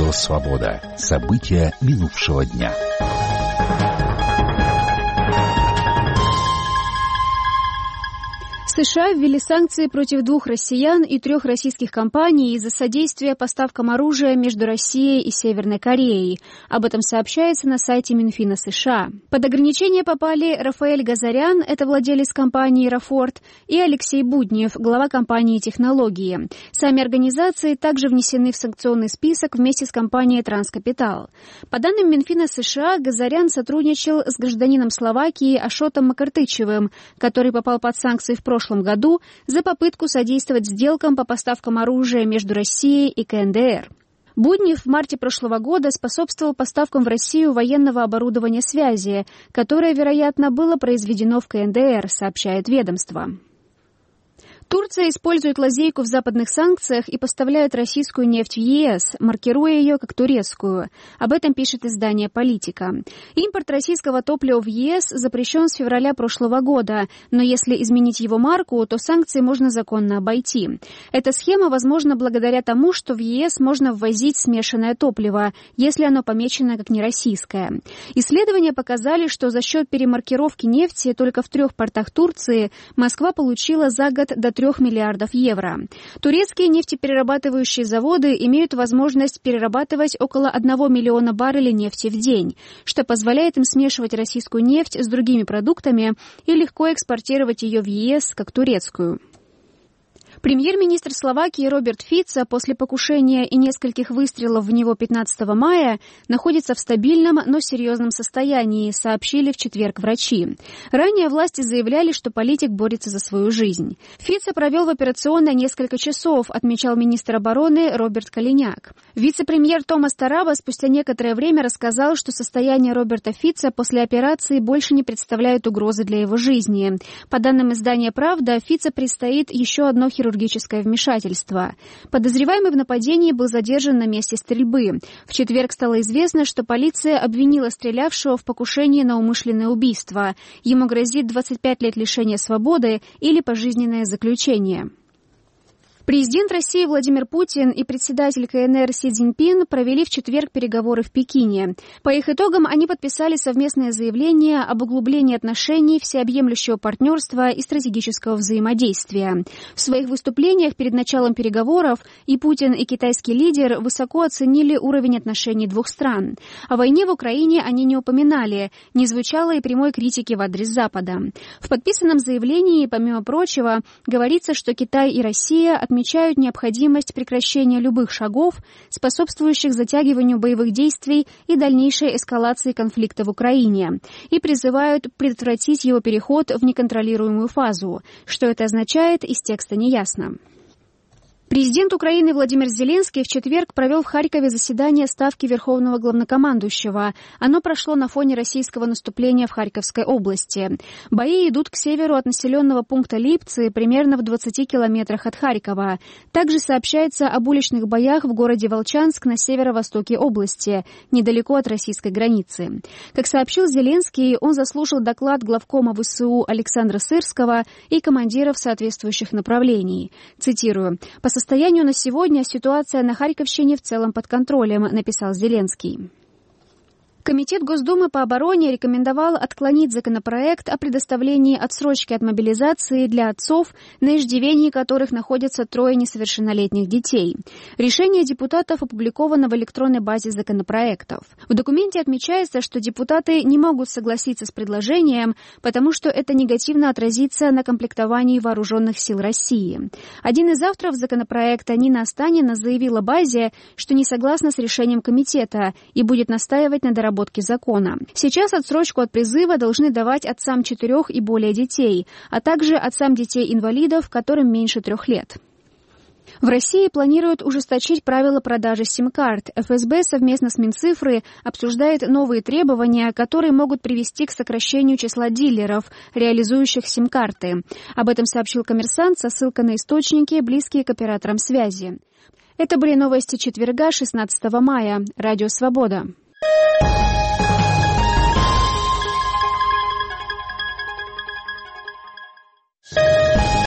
Радио «Свобода». События минувшего дня. США ввели санкции против 2 россиян и 3 российских компаний из-за содействия поставкам оружия между Россией и Северной Кореей. Об этом сообщается на сайте Минфина США. Под ограничения попали Рафаэль Газарян, это владелец компании «Рафорд», и Алексей Буднев, глава компании «Технологии». Сами организации также внесены в санкционный список вместе с компанией «Транскапитал». По данным Минфина США, Газарян сотрудничал с гражданином Словакии Ашотом Макартычевым, который попал под санкции в прошлом году за попытку содействовать сделкам по поставкам оружия между Россией и КНДР. Буднев в марте прошлого года способствовал поставкам в Россию военного оборудования связи, которое, вероятно, было произведено в КНДР, сообщает ведомство. Турция использует лазейку в западных санкциях и поставляет российскую нефть в ЕС, маркируя ее как турецкую. Об этом пишет издание «Политика». Импорт российского топлива в ЕС запрещен с февраля прошлого года, но если изменить его марку, то санкции можно законно обойти. Эта схема возможна благодаря тому, что в ЕС можно ввозить смешанное топливо, если оно помечено как нероссийское. Исследования показали, что за счет перемаркировки нефти только в 3 портах Турции Москва получила за год до 3 миллиардов евро. Турецкие нефтеперерабатывающие заводы имеют возможность перерабатывать около 1 миллиона баррелей нефти в день, что позволяет им смешивать российскую нефть с другими продуктами и легко экспортировать ее в ЕС как турецкую. Премьер-министр Словакии Роберт Фицо после покушения и нескольких выстрелов в него 15 мая находится в стабильном, но серьезном состоянии, сообщили в четверг врачи. Ранее власти заявляли, что политик борется за свою жизнь. Фицо провел в операционной несколько часов, отмечал министр обороны Роберт Калиняк. Вице-премьер Томас Тараба спустя некоторое время рассказал, что состояние Роберта Фицо после операции больше не представляет угрозы для его жизни. По данным издания «Правда», Фицо предстоит еще одно хирургическое вмешательство. Подозреваемый в нападении был задержан на месте стрельбы. В четверг стало известно, что полиция обвинила стрелявшего в покушении на умышленное убийство. Ему грозит 25 лет лишения свободы или пожизненное заключение. Президент России Владимир Путин и председатель КНР Си Цзиньпин провели в четверг переговоры в Пекине. По их итогам они подписали совместное заявление об углублении отношений, всеобъемлющего партнерства и стратегического взаимодействия. В своих выступлениях перед началом переговоров и Путин, и китайский лидер высоко оценили уровень отношений 2 стран. О войне в Украине они не упоминали, не звучало и прямой критики в адрес Запада. В подписанном заявлении, помимо прочего, говорится, что Китай и Россия отмечают необходимость прекращения любых шагов, способствующих затягиванию боевых действий и дальнейшей эскалации конфликта в Украине, и призывают предотвратить его переход в неконтролируемую фазу. Что это означает, из текста не ясно. Президент Украины Владимир Зеленский в четверг провел в Харькове заседание Ставки Верховного Главнокомандующего. Оно прошло на фоне российского наступления в Харьковской области. Бои идут к северу от населенного пункта Липцы, примерно в 20 километрах от Харькова. Также сообщается об уличных боях в городе Волчанск на северо-востоке области, недалеко от российской границы. Как сообщил Зеленский, он заслушал доклад главкома ВСУ Александра Сырского и командиров соответствующих направлений. Цитирую: «По состоянию на сегодня ситуация на Харьковщине в целом под контролем», написал Зеленский. Комитет Госдумы по обороне рекомендовал отклонить законопроект о предоставлении отсрочки от мобилизации для отцов, на иждивении которых находятся 3 несовершеннолетних детей. Решение депутатов опубликовано в электронной базе законопроектов. В документе отмечается, что депутаты не могут согласиться с предложением, потому что это негативно отразится на комплектовании вооруженных сил России. Один из авторов законопроекта, Нина Останина, заявила базе, что не согласна с решением комитета и будет настаивать на доработке закона. Сейчас отсрочку от призыва должны давать отцам 4 и более детей, а также отцам детей-инвалидов, которым меньше 3 лет. В России планируют ужесточить правила продажи сим-карт. ФСБ совместно с Минцифрой обсуждает новые требования, которые могут привести к сокращению числа дилеров, реализующих сим-карты. Об этом сообщил «Коммерсант» со ссылкой на источники, близкие к операторам связи. Это были новости четверга, 16 мая. Радио «Свобода».